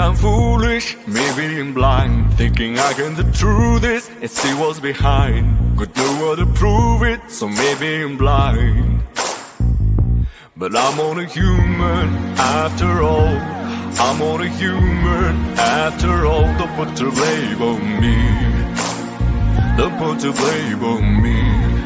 I'm foolish, maybe I'm blind, thinking I can the truth is and see what's behind. Got no one to prove it, so maybe I'm blind. But I'm only human after all. I'm only human after all. Don't put the blame on me. Don't put the blame on me.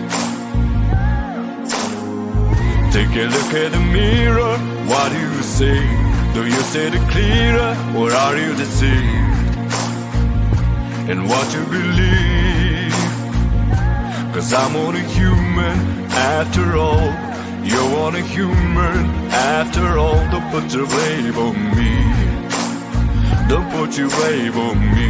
Take a look at the mirror. What do you say? Do you see it clearer, or are you deceived in what you believe? 'Cause I'm only human after all. You're only human after all. Don't put your blame on me. Don't put your blame on me.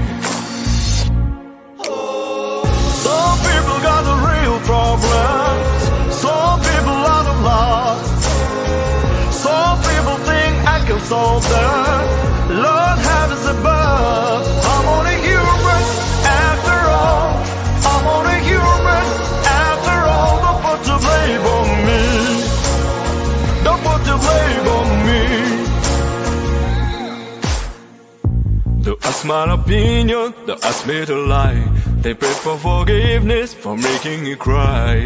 Some people got the real problems. Some people out of love. Some people think I can solve them. Lord have us above. I'm only human after all. I'm only human after all. Don't put the blame on me. Don't put the blame on me. Don't ask my opinion, don't ask me to lie. They pray for forgiveness for making you cry.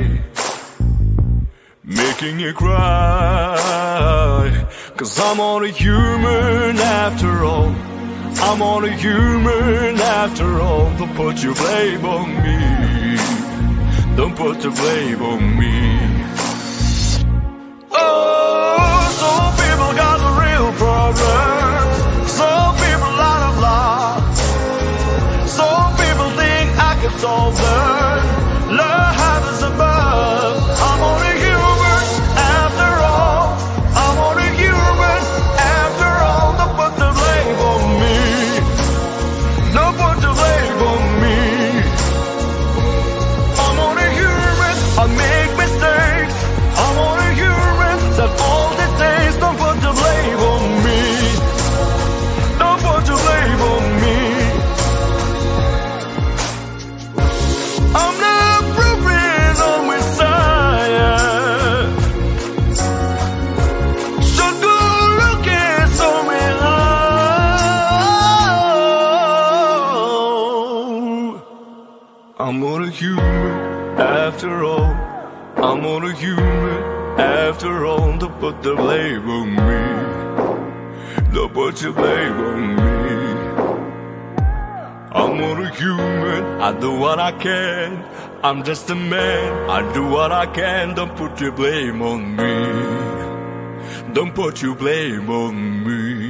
Making you cry. 'Cause I'm only human after all. I'm only human after all. Don't put your blame on me. Don't put the blame on me. Oh, some people got the real problems. Some people out of love. Some people think I can solve them. Love heavens above. I'm only human after all. I'm only human after all. Don't put the blame on me. Don't put the blame on me. I'm only human. I make mistakes. I'm only human. That's all it takes. Don't put the blame on me. Don't put the blame on me. I'm not proving on Messiah. So go look at somewhere else. I'm only human after all. I'm only human after all. Don't put the blame on me. Don't put your blame on me. I'm only human, I do what I can. I'm just a man, I do what I can. Don't put your blame on me. Don't put your blame on me.